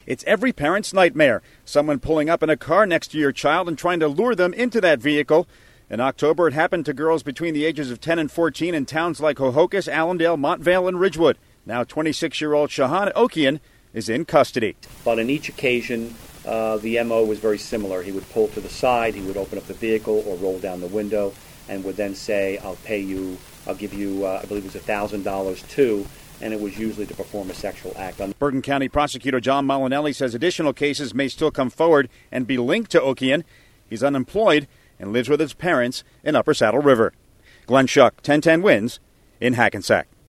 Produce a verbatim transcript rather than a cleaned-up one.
It's every parent's nightmare. Someone pulling up in a car next to your child and trying to lure them into that vehicle. In October, it happened to girls between the ages of ten and fourteen in towns like Ho-Ho-Kus, Allendale, Montvale, and Ridgewood. Now twenty-six-year-old Shahan Okian is in custody. But on each occasion, uh, the M O was very similar. He would pull to the side, he would open up the vehicle or roll down the window, and would then say, I'll pay you, I'll give you, uh, I believe it was one thousand dollars too. And it was usually to perform a sexual act. Bergen County Prosecutor John Molinelli says additional cases may still come forward and be linked to Okian. He's unemployed and lives with his parents in Upper Saddle River. Glenn Schuck, ten ten Wins, in Hackensack.